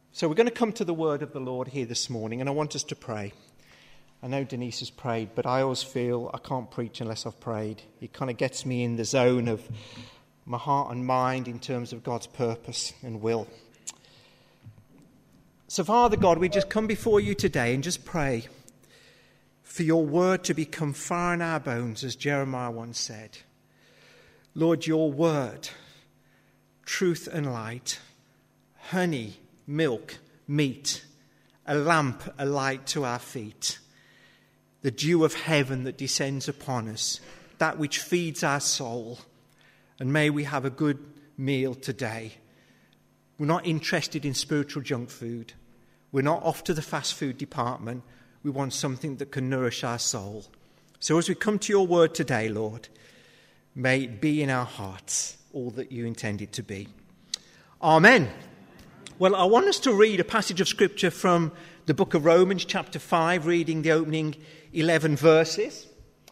So we're going to come to the word of the Lord here this morning, and I want us to pray. I know Denise has prayed, but I always feel I can't preach unless I've prayed. It kind of gets me in the zone of my heart and mind in terms of God's purpose and will. So Father God, we just come before you today and just pray for your word to become fire in our bones, as Jeremiah once said. Lord, your word, truth and light, honey, milk, meat, a lamp, a light to our feet, the dew of heaven that descends upon us, that which feeds our soul. And may we have a good meal today. We're not interested in spiritual junk food. We're not off to the fast food department. We want something that can nourish our soul. So as we come to your word today, Lord, may it be in our hearts all that you intend it to be. Amen. Well, I want us to read a passage of Scripture from the book of Romans, chapter 5, reading the opening 11 verses.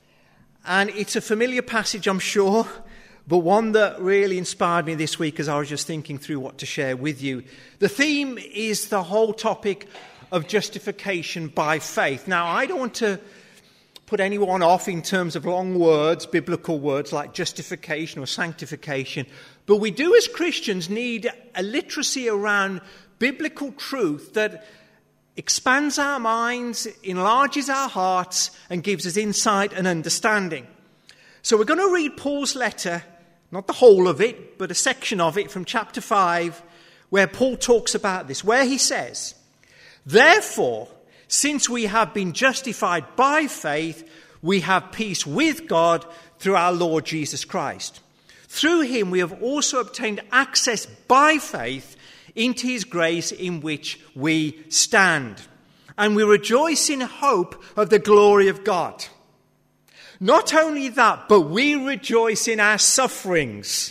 And it's a familiar passage, I'm sure, but one that really inspired me this week as I was just thinking through what to share with you. The theme is the whole topic of justification by faith. Now, I don't want to put anyone off in terms of long words, biblical words like justification or sanctification, but we do as Christians need a literacy around biblical truth that expands our minds, enlarges our hearts, and gives us insight and understanding. So we're going to read Paul's letter, not the whole of it, but a section of it from chapter 5, where Paul talks about this, where he says, "Therefore, since we have been justified by faith, we have peace with God through our Lord Jesus Christ. Through him we have also obtained access by faith into his grace in which we stand. And we rejoice in hope of the glory of God. Not only that, but we rejoice in our sufferings,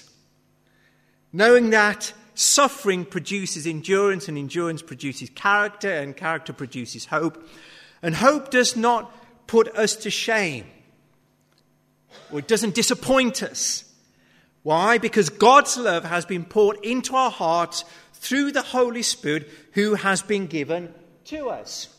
knowing that suffering produces endurance, and endurance produces character, and character produces hope. And hope does not put us to shame, or it doesn't disappoint us. Why? Because God's love has been poured into our hearts through the Holy Spirit who has been given to us.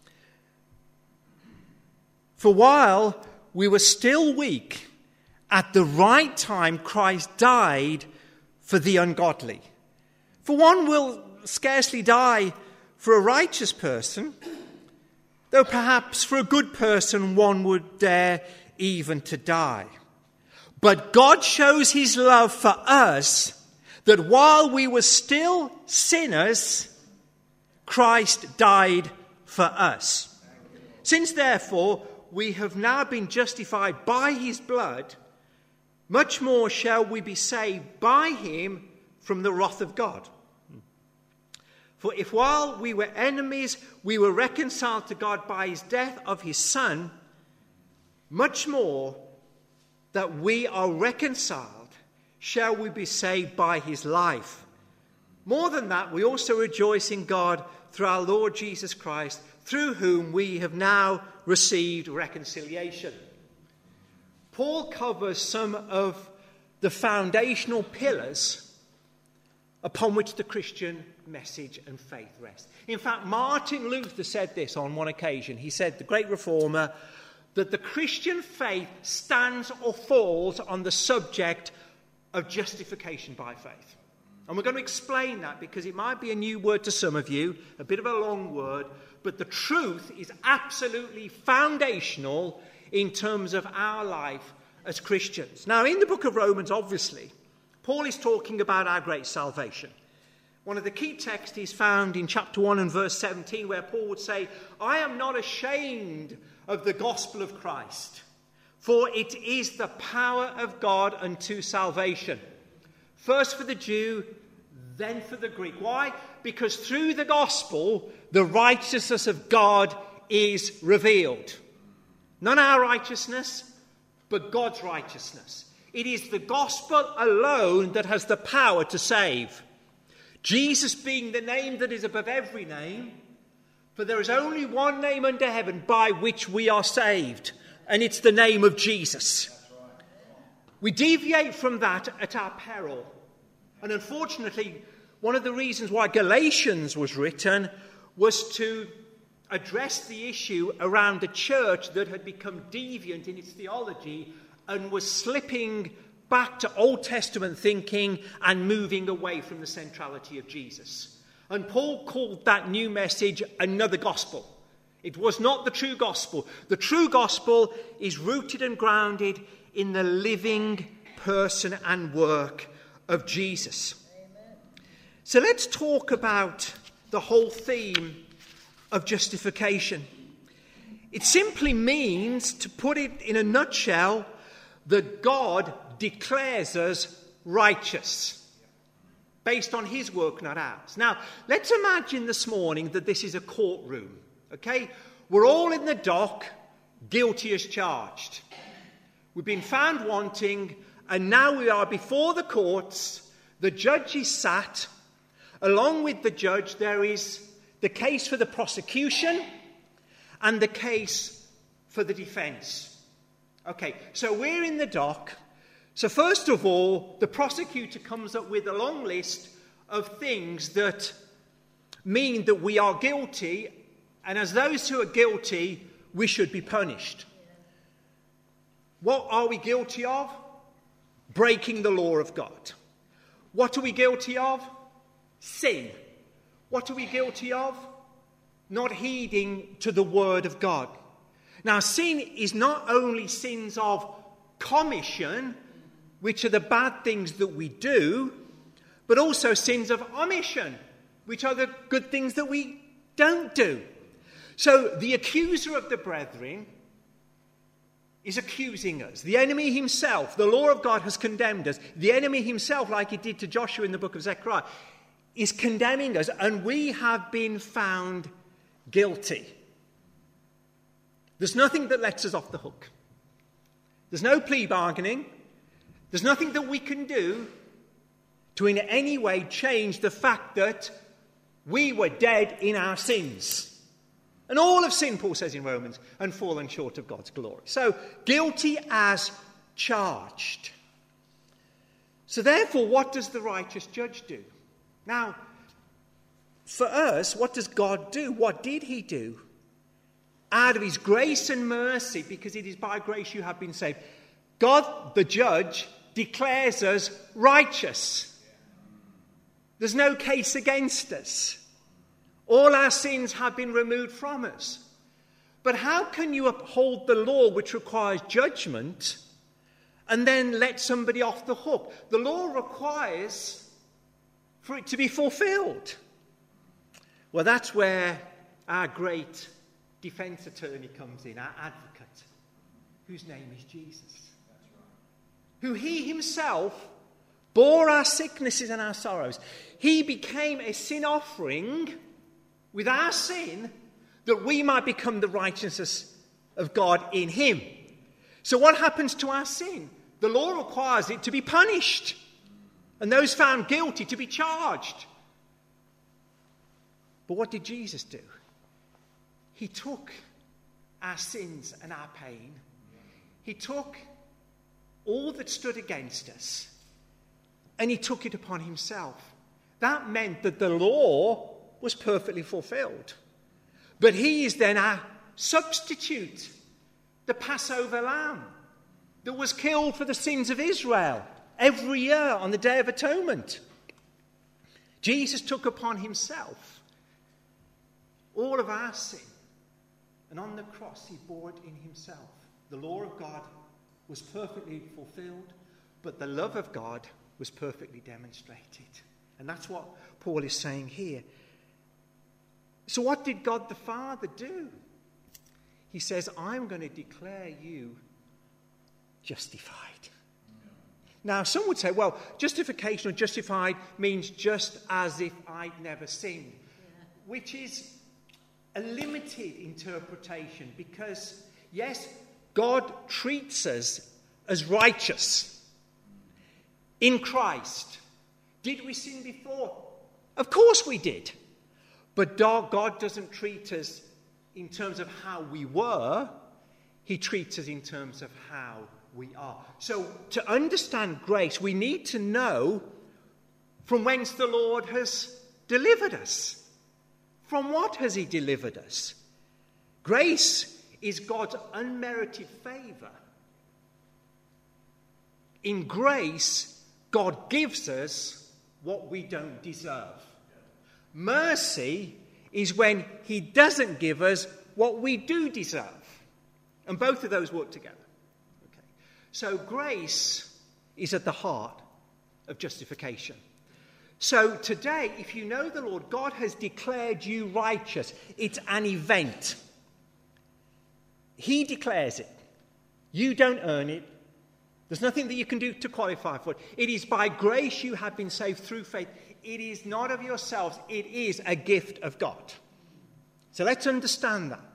For while we were still weak, at the right time Christ died for the ungodly. For one will scarcely die for a righteous person, though perhaps for a good person one would dare even to die. But God shows his love for us, that while we were still sinners, Christ died for us. Since therefore we have now been justified by his blood, much more shall we be saved by him from the wrath of God. For if while we were enemies, we were reconciled to God by his death of his Son, much more that we are reconciled, shall we be saved by his life. More than that, we also rejoice in God through our Lord Jesus Christ, through whom we have now received reconciliation." Paul covers some of the foundational pillars upon which the Christian message and faith rest. In fact, Martin Luther said this on one occasion. He said, the great reformer, that the Christian faith stands or falls on the subject of justification by faith. And we're going to explain that because it might be a new word to some of you, a bit of a long word, but the truth is absolutely foundational in terms of our life as Christians. Now, in the book of Romans, obviously, Paul is talking about our great salvation. One of the key texts is found in chapter 1 and verse 17, where Paul would say, "I am not ashamed of the gospel of Christ, for it is the power of God unto salvation. First for the Jew, then for the Greek." Why? Because through the gospel, the righteousness of God is revealed. Not our righteousness, but God's righteousness. It is the gospel alone that has the power to save. Jesus being the name that is above every name, for there is only one name under heaven by which we are saved, and it's the name of Jesus. We deviate from that at our peril. And unfortunately, One of the reasons why Galatians was written was to address the issue around a church that had become deviant in its theology and was slipping back to Old Testament thinking and moving away from the centrality of Jesus. And Paul called that new message another gospel. It was not the true gospel. The true gospel is rooted and grounded in the living person and work of Jesus. Amen. So let's talk about the whole theme of justification. It simply means, to put it in a nutshell, that God declares us righteous based on his work, not ours. Now, let's imagine this morning that this is a courtroom, okay? We're all in the dock, guilty as charged. We've been found wanting, and now we are before the courts. The judge is sat. Along with the judge, there is the case for the prosecution and the case for the defense. Okay, so we're in the dock. So first of all, the prosecutor comes up with a long list of things that mean that we are guilty, and as those who are guilty, we should be punished. What are we guilty of? Breaking the law of God. What are we guilty of? Sin. What are we guilty of? Not heeding to the word of God. Now, sin is not only sins of commission, which are the bad things that we do, but also sins of omission, which are the good things that we don't do. So the accuser of the brethren is accusing us. The enemy himself, the law of God has condemned us. The enemy himself, like he did to Joshua in the book of Zechariah, is condemning us, and we have been found guilty. There's nothing that lets us off the hook. There's no plea bargaining. There's nothing that we can do to in any way change the fact that we were dead in our sins. And all of sin, Paul says in Romans, and fallen short of God's glory. So, guilty as charged. So therefore, what does the righteous judge do? Now, for us, what does God do? What did he do? Out of his grace and mercy, because it is by grace you have been saved, God, the judge, declares us righteous. There's no case against us. All our sins have been removed from us. But how can you uphold the law which requires judgment and then let somebody off the hook? The law requires for it to be fulfilled. Well, that's where our great defense attorney comes in, our advocate, whose name is Jesus. That's right. Who he himself bore our sicknesses and our sorrows. He became a sin offering with our sin, that we might become the righteousness of God in him. So what happens to our sin? The law requires it to be punished, and those found guilty to be charged. But what did Jesus do? He took our sins and our pain. He took all that stood against us, and he took it upon himself. That meant that the law was perfectly fulfilled. But he is then our substitute, the Passover lamb that was killed for the sins of Israel every year on the Day of Atonement. Jesus took upon himself all of our sin, and on the cross he bore it in himself. The law of God was perfectly fulfilled, but the love of God was perfectly demonstrated. And that's what Paul is saying here. So what did God the Father do? He says, I'm going to declare you justified. Now, some would say, well, justification or justified means just as if I'd never sinned, which is a limited interpretation because, yes, God treats us as righteous in Christ. Did we sin before? Of course we did. But God doesn't treat us in terms of how we were. He treats us in terms of how we are. So to understand grace, we need to know from whence the Lord has delivered us. From what has he delivered us? Grace is God's unmerited favor. In grace, God gives us what we don't deserve. Mercy is when he doesn't give us what we do deserve. And both of those work together. Okay. So grace is at the heart of justification. So today, if you know the Lord, God has declared you righteous. It's an event. He declares it. You don't earn it. There's nothing that you can do to qualify for it. It is by grace you have been saved through faith. It is not of yourselves. It is a gift of God. So let's understand that.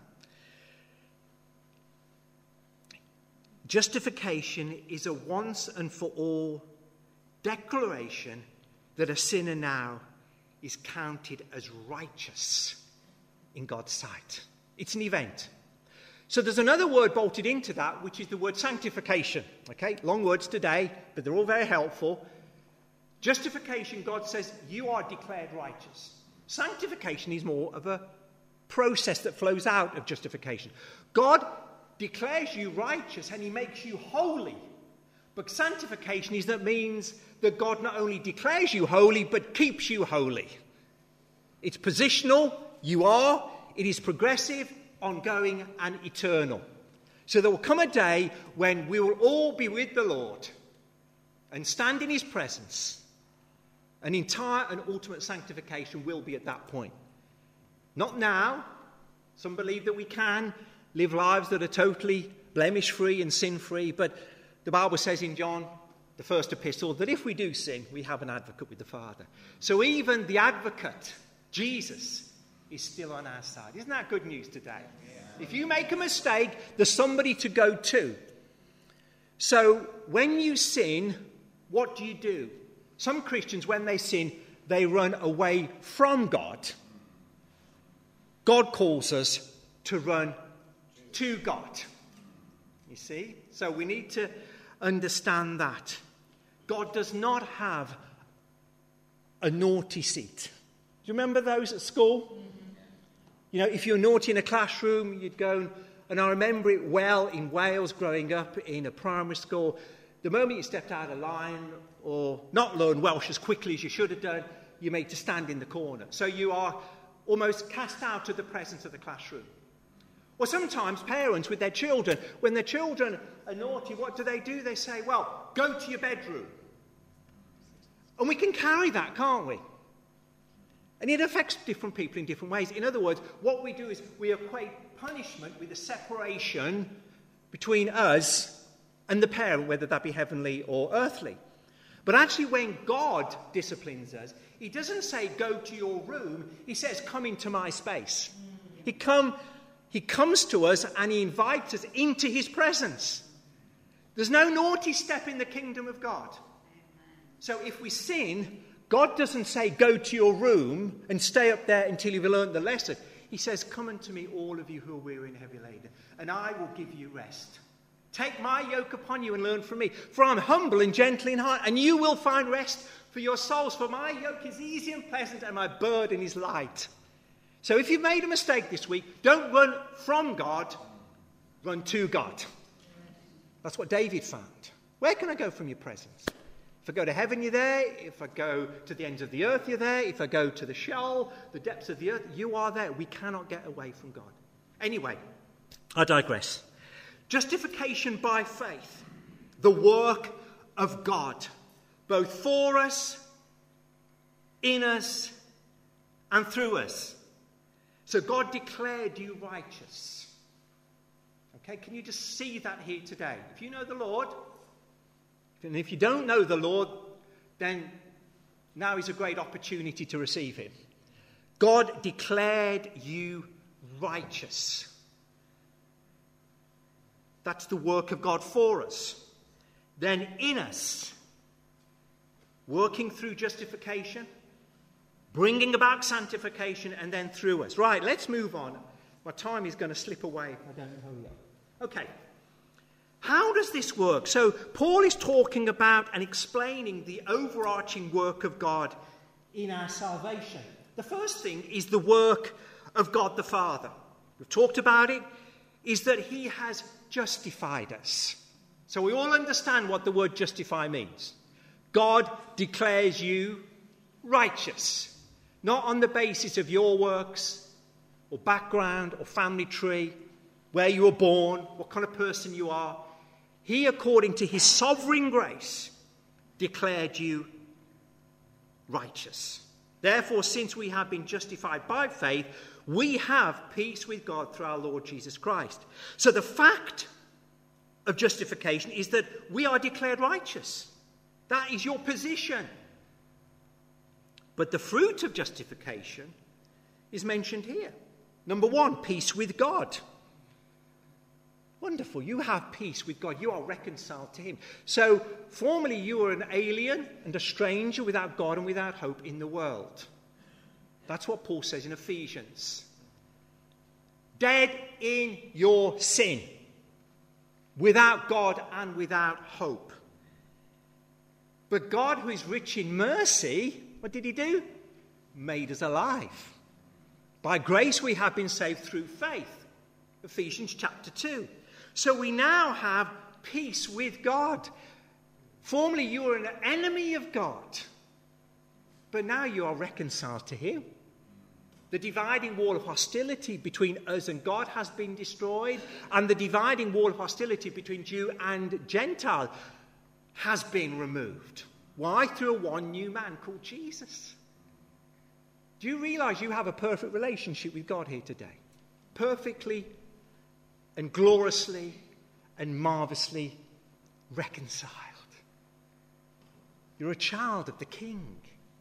Justification is a once and for all declaration that a sinner now is counted as righteous in God's sight. It's an event. So there's another word bolted into that, which is the word sanctification. Okay, long words today, but they're all very helpful. Justification, God says, you are declared righteous. Sanctification is more of a process that flows out of justification. God declares you righteous and he makes you holy. But sanctification is that means that God not only declares you holy, but keeps you holy. It's positional, you are, it is progressive, ongoing and eternal. So there will come a day when we will all be with the Lord and stand in his presence. An entire and ultimate sanctification will be at that point. Not now. Some believe that we can live lives that are totally blemish-free and sin-free, but the Bible says in John, the first epistle, that if we do sin, we have an advocate with the Father. So even the advocate, Jesus, is still on our side. Isn't that good news today? Yeah. If you make a mistake, there's somebody to go to. So when you sin, what do? Some Christians, when they sin, they run away from God. God calls us to run to God. You see? So we need to understand that. God does not have a naughty seat. Do you remember those at school? You know, if you're naughty in a classroom, you'd go, and I remember it well in Wales growing up in a primary school. The moment you stepped out of line or not learned Welsh as quickly as you should have done, you're made to stand in the corner. So you are almost cast out of the presence of the classroom. Or sometimes parents with their children, when their children are naughty, what do? They say, well, go to your bedroom. And we can carry that, can't we? And it affects different people in different ways. In other words, what we do is we equate punishment with a separation between us and the parent, whether that be heavenly or earthly. But actually, when God disciplines us, he doesn't say, go to your room. He says, come into my space. He comes to us and he invites us into his presence. There's no naughty step in the kingdom of God. So if we sin, God doesn't say, go to your room and stay up there until you've learned the lesson. He says, come unto me, all of you who are weary and heavy laden, and I will give you rest. Take my yoke upon you and learn from me, for I'm humble and gentle in heart, and you will find rest for your souls. For my yoke is easy and pleasant, and my burden is light. So if you've made a mistake this week, don't run from God, run to God. That's what David found. Where can I go from your presence? If I go to heaven, you're there. If I go to the ends of the earth, you're there. If I go to the Sheol, the depths of the earth, you are there. We cannot get away from God. Anyway, I digress. Justification by faith, the work of God, both for us, in us, and through us. So God declared you righteous. Okay, can you just see that here today? If you know the Lord, and if you don't know the Lord, then now is a great opportunity to receive him. God declared you righteous. That's the work of God for us. Then in us, working through justification, bringing about sanctification, and then through us. Right, let's move on. My time is going to slip away if I don't hurry up. Okay. How does this work? So Paul is talking about and explaining the overarching work of God in our salvation. The first thing is the work of God the Father. We've talked about it, is that he has justified us. So we all understand what the word justify means. God declares you righteous, not on the basis of your works or background or family tree, where you were born, what kind of person you are. He, according to his sovereign grace, declared you righteous. Therefore, since we have been justified by faith, we have peace with God through our Lord Jesus Christ. So the fact of justification is that we are declared righteous. That is your position. But the fruit of justification is mentioned here. Number one, peace with God. Wonderful. You have peace with God. You are reconciled to him. So, formerly you were an alien and a stranger without God and without hope in the world. That's what Paul says in Ephesians. Dead in your sin. Without God and without hope. But God, who is rich in mercy, what did he do? Made us alive. By grace we have been saved through faith. Ephesians chapter 2. So we now have peace with God. Formerly you were an enemy of God, but now you are reconciled to him. The dividing wall of hostility between us and God has been destroyed, and the dividing wall of hostility between Jew and Gentile has been removed. Why? Through one new man called Jesus. Do you realize you have a perfect relationship with God here today? Perfectly and gloriously and marvelously reconciled. You're a child of the King,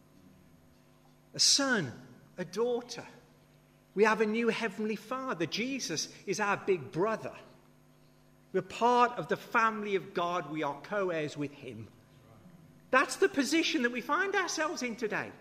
a son, a daughter. We have a new heavenly Father. Jesus is our big brother. We're part of the family of God. We are co-heirs with him. That's the position that we find ourselves in today.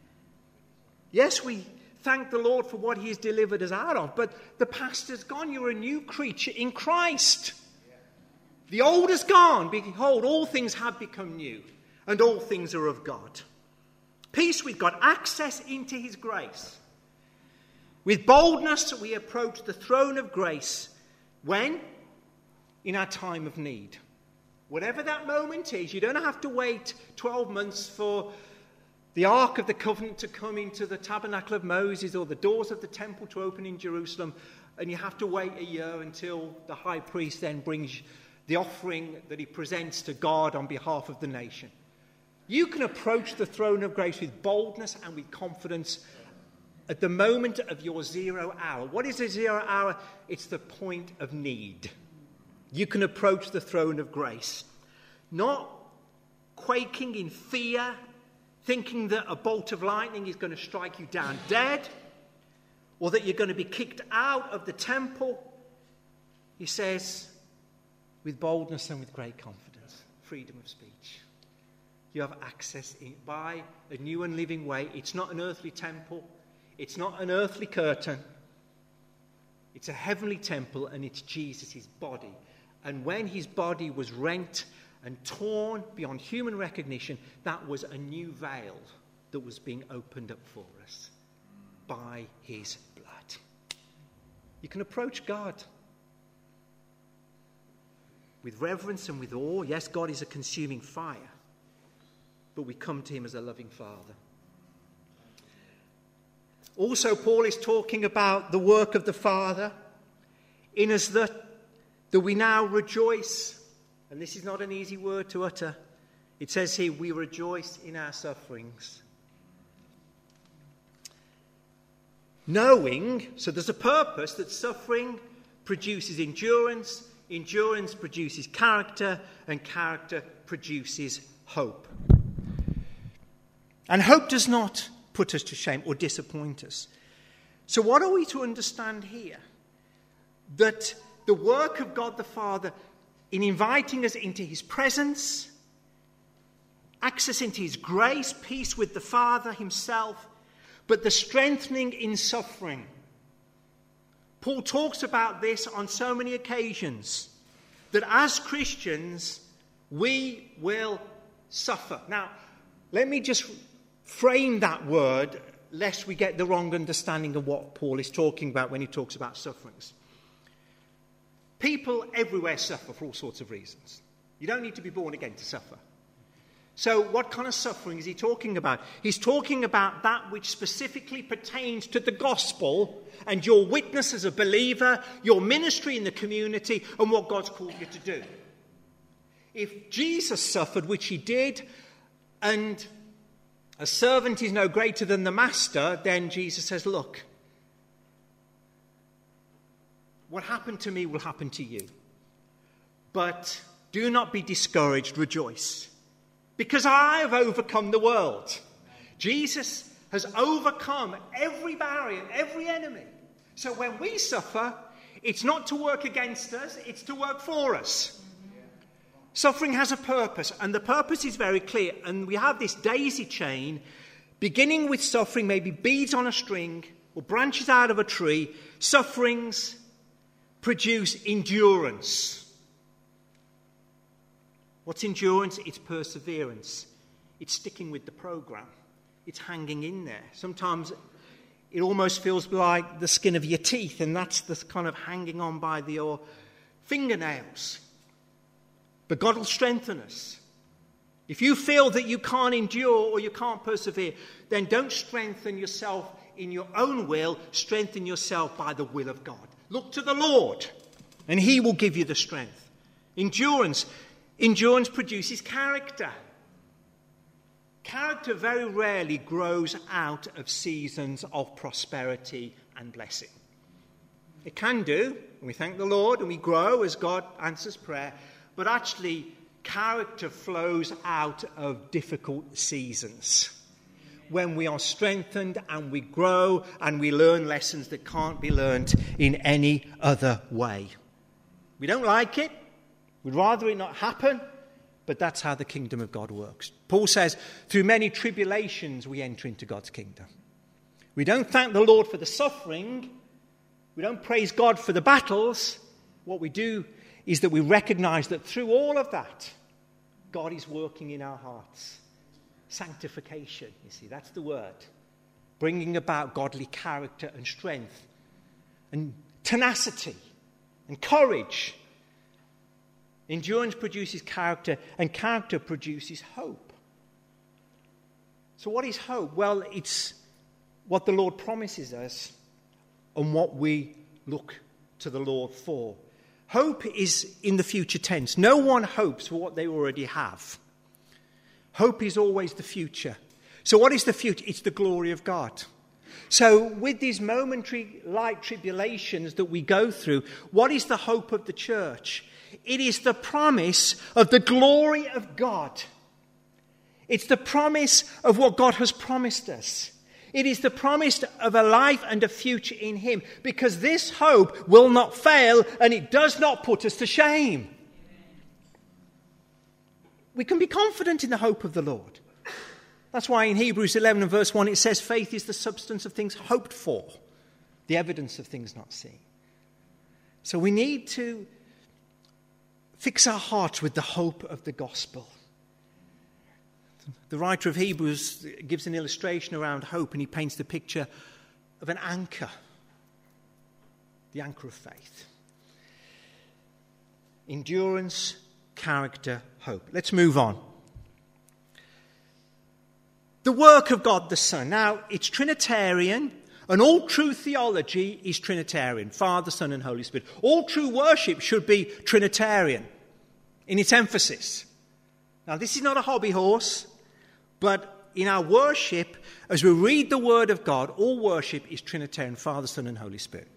Yes, we thank the Lord for what he has delivered us out of, but the past is gone. You're a new creature in Christ. The old is gone. Behold, all things have become new, and all things are of God. Peace with God, access into his grace. With boldness we approach the throne of grace. When? In our time of need. Whatever that moment is, you don't have to wait 12 months for the Ark of the Covenant to come into the tabernacle of Moses or the doors of the temple to open in Jerusalem, and you have to wait a year until the high priest then brings the offering that he presents to God on behalf of the nation. You can approach the throne of grace with boldness and with confidence at the moment of your 0 hour. What is a 0 hour? It's the point of need. You can approach the throne of grace, not quaking in fear, thinking that a bolt of lightning is going to strike you down dead, or that you're going to be kicked out of the temple. He says, with boldness and with great confidence, freedom of speech. You have access by a new and living way. It's not an earthly temple. It's not an earthly curtain. It's a heavenly temple, and it's Jesus' body. And when his body was rent and torn beyond human recognition, that was a new veil that was being opened up for us by his blood. You can approach God with reverence and with awe. Yes, God is a consuming fire, but we come to him as a loving Father. Also, Paul is talking about the work of the Father in us that we now rejoice. And this is not an easy word to utter. It says here, we rejoice in our sufferings. Knowing, so there's a purpose, that suffering produces endurance, endurance produces character, and character produces hope. And hope does not put us to shame or disappoint us. So what are we to understand here? That the work of God the Father in inviting us into his presence, access into his grace, peace with the Father himself, but the strengthening in suffering. Paul talks about this on so many occasions. that as Christians, we will suffer. Now, let me just frame that word, lest we get the wrong understanding of what Paul is talking about when he talks about sufferings. People everywhere suffer for all sorts of reasons. You don't need to be born again to suffer. So what kind of suffering is he talking about? He's talking about that which specifically pertains to the gospel and your witness as a believer, your ministry in the community, and what God's called you to do. If Jesus suffered, which he did, and a servant is no greater than the master, then Jesus says, look, what happened to me will happen to you. But do not be discouraged, rejoice. Because I have overcome the world. Jesus has overcome every barrier, every enemy. So when we suffer, it's not to work against us, it's to work for us. Suffering has a purpose, and the purpose is very clear. And we have this daisy chain, beginning with suffering, maybe beads on a string, or branches out of a tree. Sufferings produce endurance. What's endurance? It's perseverance. It's sticking with the program. It's hanging in there. Sometimes it almost feels like the skin of your teeth, and that's the kind of hanging on by your fingernails. But God will strengthen us. If you feel that you can't endure or you can't persevere, then don't strengthen yourself in your own will. Strengthen yourself by the will of God. Look to the Lord, and he will give you the strength. Endurance produces character. Character very rarely grows out of seasons of prosperity and blessing. It can do, and we thank the Lord, and we grow as God answers prayer, but actually character flows out of difficult seasons when we are strengthened and we grow and we learn lessons that can't be learned in any other way. We don't like it. We'd rather it not happen, but that's how the kingdom of God works. Paul says, through many tribulations we enter into God's kingdom. We don't thank the Lord for the suffering. We don't praise God for the battles. What we do is that we recognize that through all of that, God is working in our hearts. Sanctification, you see, that's the word. Bringing about godly character and strength and tenacity and courage. Endurance produces character, and character produces hope. So what is hope? Well, it's what the Lord promises us and what we look to the Lord for. Hope is in the future tense. No one hopes for what they already have. Hope is always the future. So what is the future? It's the glory of God. So with these momentary light tribulations that we go through, what is the hope of the church? It is the promise of the glory of God. It's the promise of what God has promised us. It is the promise of a life and a future in him, because this hope will not fail and it does not put us to shame. We can be confident in the hope of the Lord. That's why in Hebrews 11 and verse 1 it says faith is the substance of things hoped for, the evidence of things not seen. So we need to fix our hearts with the hope of the gospel. The writer of Hebrews gives an illustration around hope, and he paints the picture of an anchor, the anchor of faith. Endurance, character, hope. Let's move on. The work of God the Son. Now, it's Trinitarian, and all true theology is Trinitarian. Father, Son, and Holy Spirit. All true worship should be Trinitarian in its emphasis. Now, this is not a hobby horse, but in our worship, as we read the Word of God, all worship is Trinitarian, Father, Son, and Holy Spirit.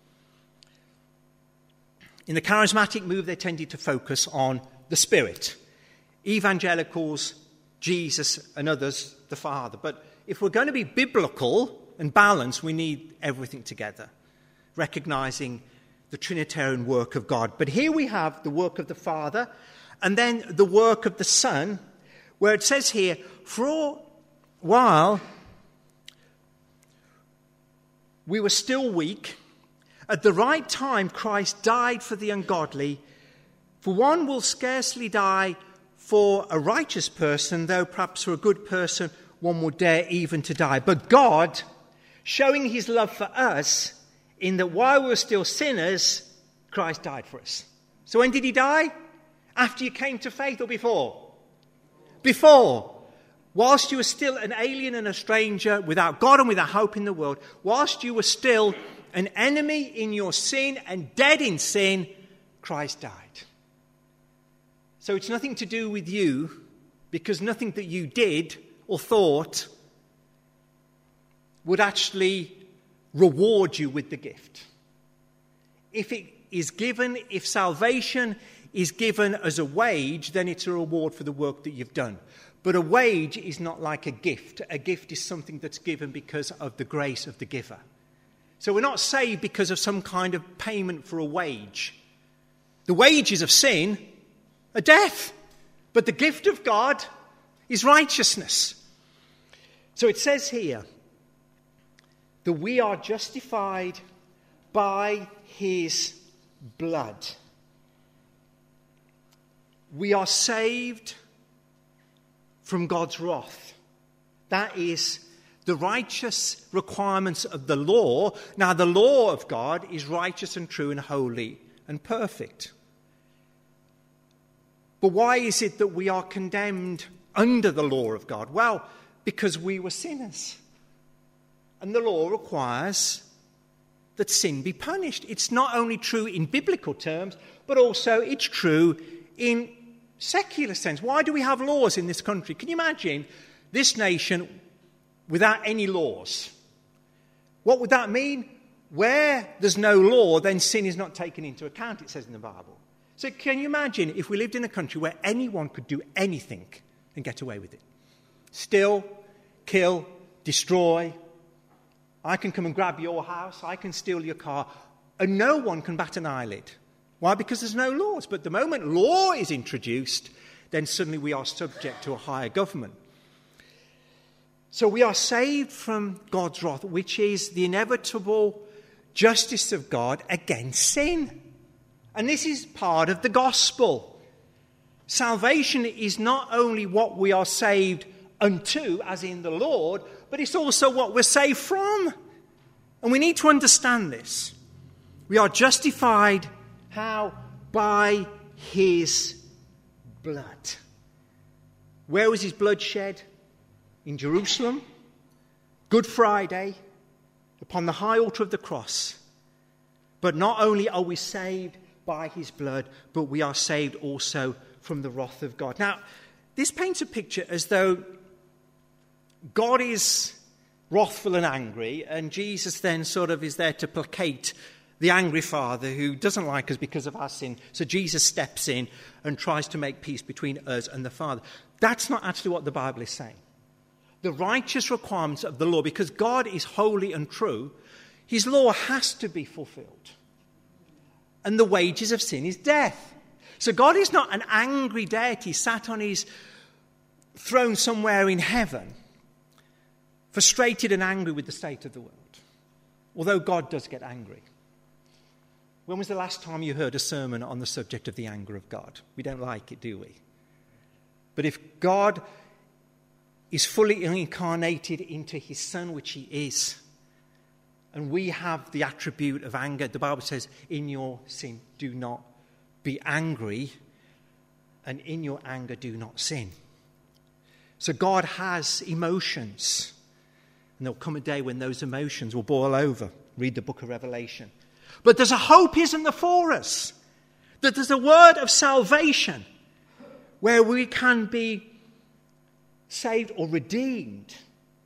In the charismatic move, they tended to focus on the Spirit. Evangelicals, Jesus, and others, the Father. But if we're going to be biblical and balanced, we need everything together, recognizing the Trinitarian work of God. But here we have the work of the Father, and then the work of the Son, where it says here, for a while we were still weak. At the right time, Christ died for the ungodly. For one will scarcely die for a righteous person, though perhaps for a good person one would dare even to die. But God, showing his love for us, in that while we were still sinners, Christ died for us. So when did he die? After you came to faith or before? Before. Whilst you were still an alien and a stranger, without God and without hope in the world, whilst you were still an enemy in your sin and dead in sin, Christ died. So it's nothing to do with you, because nothing that you did or thought would actually reward you with the gift. If it is given, if salvation is given as a wage, then it's a reward for the work that you've done. But a wage is not like a gift. A gift is something that's given because of the grace of the giver. So we're not saved because of some kind of payment for a wage. The wages of sin are death. But the gift of God is righteousness. So it says here that we are justified by his blood. We are saved from God's wrath. That is the righteous requirements of the law. Now, the law of God is righteous and true and holy and perfect. But why is it that we are condemned under the law of God? Well, because we were sinners. And the law requires that sin be punished. It's not only true in biblical terms, but also it's true in secular sense. Why do we have laws in this country? Can you imagine this nation without any laws? What would that mean? Where there's no law, then sin is not taken into account, it says in the Bible. So can you imagine if we lived in a country where anyone could do anything and get away with it? Steal, kill, destroy. I can come and grab your house. I can steal your car. And no one can bat an eyelid. Why? Because there's no laws. But the moment law is introduced, then suddenly we are subject to a higher government. So we are saved from God's wrath, which is the inevitable justice of God against sin. And this is part of the gospel. Salvation is not only what we are saved unto, as in the Lord, but it's also what we're saved from. And we need to understand this. We are justified, how? By his blood. Where was his blood shed? In Jerusalem, Good Friday, upon the high altar of the cross. But not only are we saved by his blood, but we are saved also from the wrath of God. Now, this paints a picture as though God is wrathful and angry, and Jesus then sort of is there to placate the angry Father who doesn't like us because of our sin. So Jesus steps in and tries to make peace between us and the Father. That's not actually what the Bible is saying. The righteous requirements of the law, because God is holy and true, his law has to be fulfilled. And the wages of sin is death. So God is not an angry deity sat on his throne somewhere in heaven, frustrated and angry with the state of the world. Although God does get angry. When was the last time you heard a sermon on the subject of the anger of God? We don't like it, do we? But if God is fully incarnated into his Son, which he is, and we have the attribute of anger, the Bible says, in your sin, do not be angry, and in your anger, do not sin. So God has emotions, and there'll come a day when those emotions will boil over. Read the book of Revelation. But there's a hope, isn't there, for us? That there's a word of salvation where we can be saved or redeemed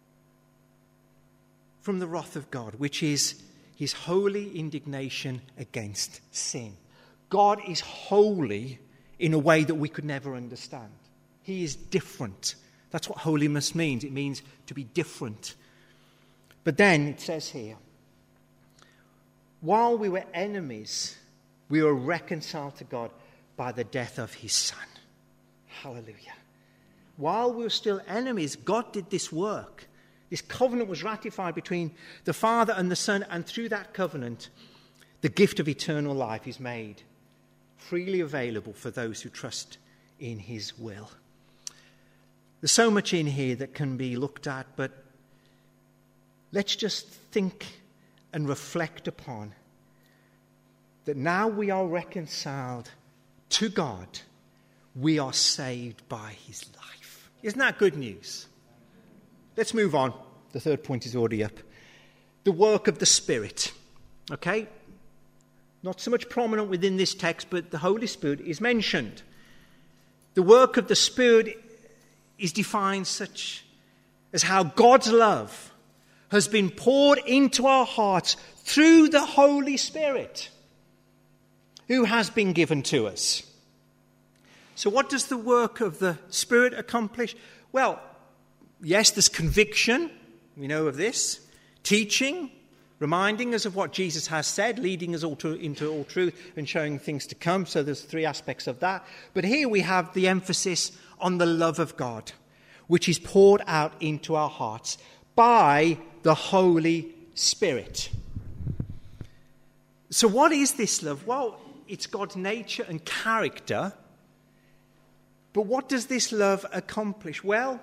from the wrath of God, which is his holy indignation against sin. God is holy in a way that we could never understand. He is different. That's what holiness means. It means to be different. But then it says here, while we were enemies, we were reconciled to God by the death of his Son. Hallelujah. While we were still enemies, God did this work. This covenant was ratified between the Father and the Son, and through that covenant, the gift of eternal life is made freely available for those who trust in his will. There's so much in here that can be looked at, but let's just think and reflect upon that now we are reconciled to God, we are saved by his life. Isn't that good news? Let's move on. The third point is already up. The work of the Spirit. Okay? Not so much prominent within this text, but the Holy Spirit is mentioned. The work of the Spirit is defined such as how God's love has been poured into our hearts through the Holy Spirit who has been given to us. So what does the work of the Spirit accomplish? Well, yes, there's conviction. We know of this. Teaching, reminding us of what Jesus has said, leading us into all truth and showing things to come. So there's three aspects of that. But here we have the emphasis on the love of God, which is poured out into our hearts by the Holy Spirit. So what is this love? Well, it's God's nature and character. But what does this love accomplish? Well,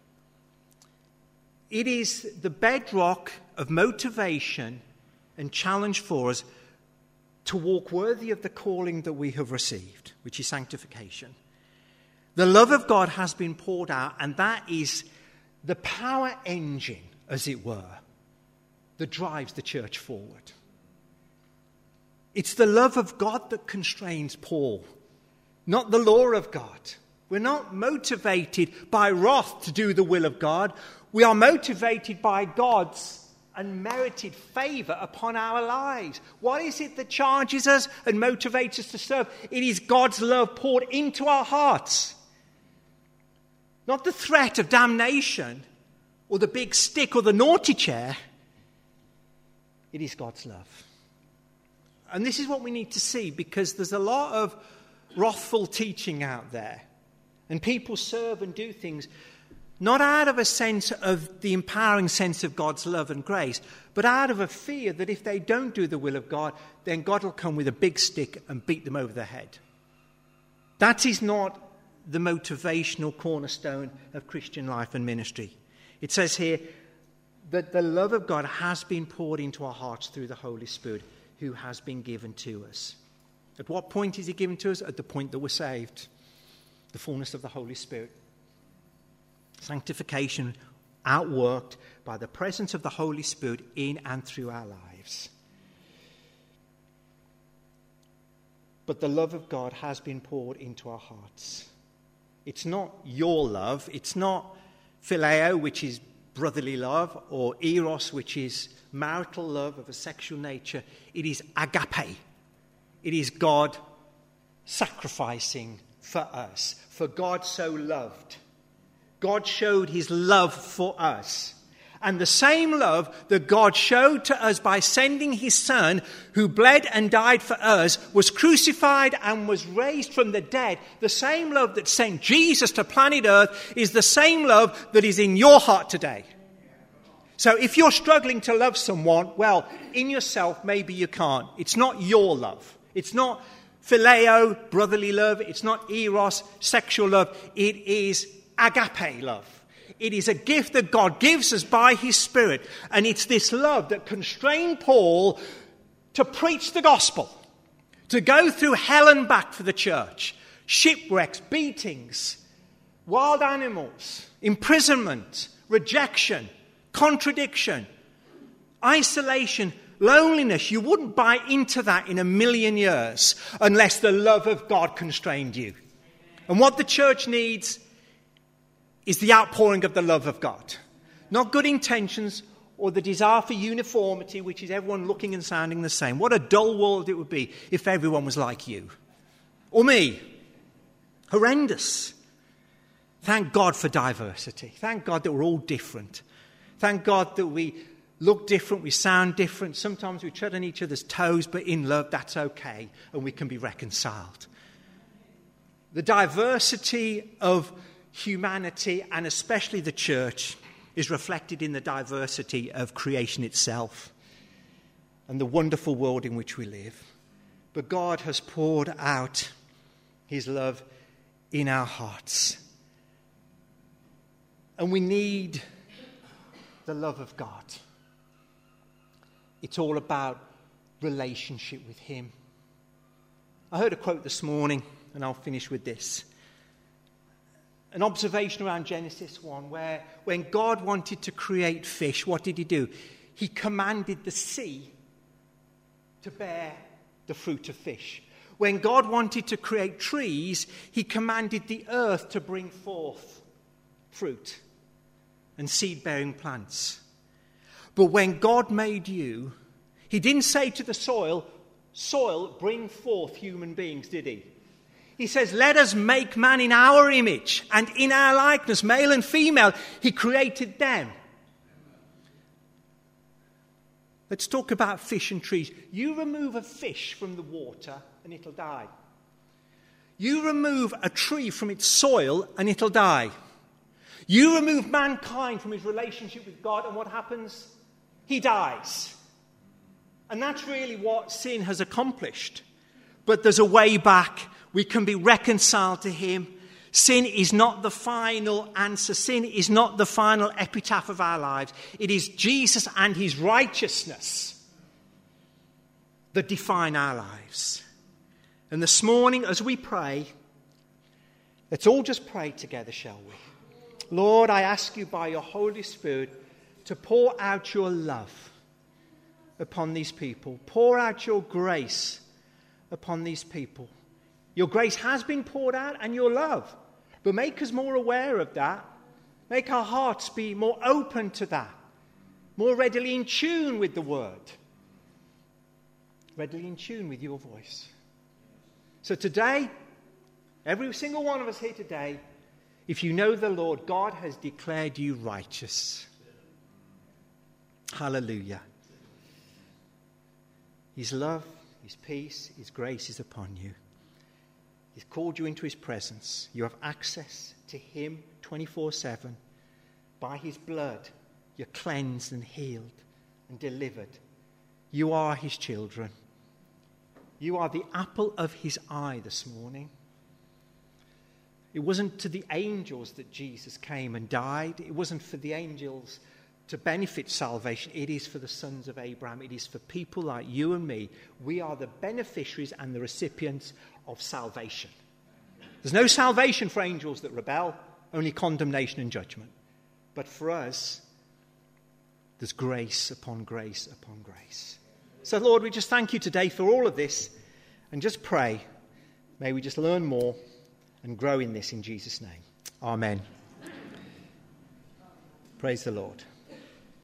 it is the bedrock of motivation and challenge for us to walk worthy of the calling that we have received, which is sanctification. The love of God has been poured out, and that is the power engine, as it were, that drives the church forward. It's the love of God that constrains Paul, not the law of God. We're not motivated by wrath to do the will of God. We are motivated by God's unmerited favour upon our lives. What is it that charges us and motivates us to serve? It is God's love poured into our hearts. Not the threat of damnation or the big stick or the naughty chair. It is God's love. And this is what we need to see, because there's a lot of wrathful teaching out there. And people serve and do things not out of a sense of the empowering sense of God's love and grace, but out of a fear that if they don't do the will of God, then God will come with a big stick and beat them over the head. That is not the motivational cornerstone of Christian life and ministry. It says here that the love of God has been poured into our hearts through the Holy Spirit who has been given to us. At what point is he given to us? At the point that we're saved. The fullness of the Holy Spirit. Sanctification outworked by the presence of the Holy Spirit in and through our lives. But the love of God has been poured into our hearts. It's not your love. It's not phileo, which is brotherly love, or eros, which is marital love of a sexual nature. It is agape. It is God sacrificing for us. For God so loved. God showed his love for us. And the same love that God showed to us by sending his Son, who bled and died for us, was crucified and was raised from the dead. The same love that sent Jesus to planet Earth is the same love that is in your heart today. So if you're struggling to love someone, well, in yourself, maybe you can't. It's not your love. It's not phileo, brotherly love. It's not eros, sexual love. It is agape love. It is a gift that God gives us by his Spirit. And it's this love that constrained Paul to preach the gospel, to go through hell and back for the church. Shipwrecks, beatings, wild animals, imprisonment, rejection, contradiction, isolation, loneliness. You wouldn't buy into that in a million years unless the love of God constrained you. And what the church needs is the outpouring of the love of God. Not good intentions or the desire for uniformity, which is everyone looking and sounding the same. What a dull world it would be if everyone was like you. Or me. Horrendous. Thank God for diversity. Thank God that we're all different. Thank God that we look different, we sound different. Sometimes we tread on each other's toes, but in love, that's okay, and we can be reconciled. The diversity of humanity, and especially the church, is reflected in the diversity of creation itself and the wonderful world in which we live. but God has poured out his love in our hearts. And we need the love of God. It's all about relationship with him. I heard a quote this morning, and I'll finish with this. An observation around Genesis 1, where when God wanted to create fish, what did he do? He commanded the sea to bear the fruit of fish. When God wanted to create trees, he commanded the earth to bring forth fruit and seed-bearing plants. But when God made you, he didn't say to the soil, bring forth human beings, did he? He says, let us make man in our image and in our likeness, male and female. He created them. Let's talk about fish and trees. You remove a fish from the water and it'll die. You remove a tree from its soil and it'll die. You remove mankind from his relationship with God, and what happens? He dies. And that's really what sin has accomplished. But there's a way back. We can be reconciled to him. Sin is not the final answer. Sin is not the final epitaph of our lives. It is Jesus and his righteousness that define our lives. And this morning, as we pray, let's all just pray together, shall we? Lord, I ask you by your Holy Spirit to pour out your love upon these people. Pour out your grace upon these people. Your grace has been poured out, and your love. But make us more aware of that. Make our hearts be more open to that. More readily in tune with the word. Readily in tune with your voice. So today, every single one of us here today, if you know the Lord, God has declared you righteous. Hallelujah. His love, his peace, his grace is upon you. He's called you into his presence. You have access to him 24/7. By his blood, you're cleansed and healed and delivered. You are his children. You are the apple of his eye this morning. It wasn't to the angels that Jesus came and died. It wasn't for the angels to benefit salvation. It is for the sons of Abraham. It is for people like you and me. We are the beneficiaries and the recipients of salvation. There's no salvation for angels that rebel, only condemnation and judgment. But for us, there's grace upon grace upon grace. So, Lord, we just thank you today for all of this, and just pray, may we just learn more and grow in this in Jesus' name. Amen. Praise the Lord.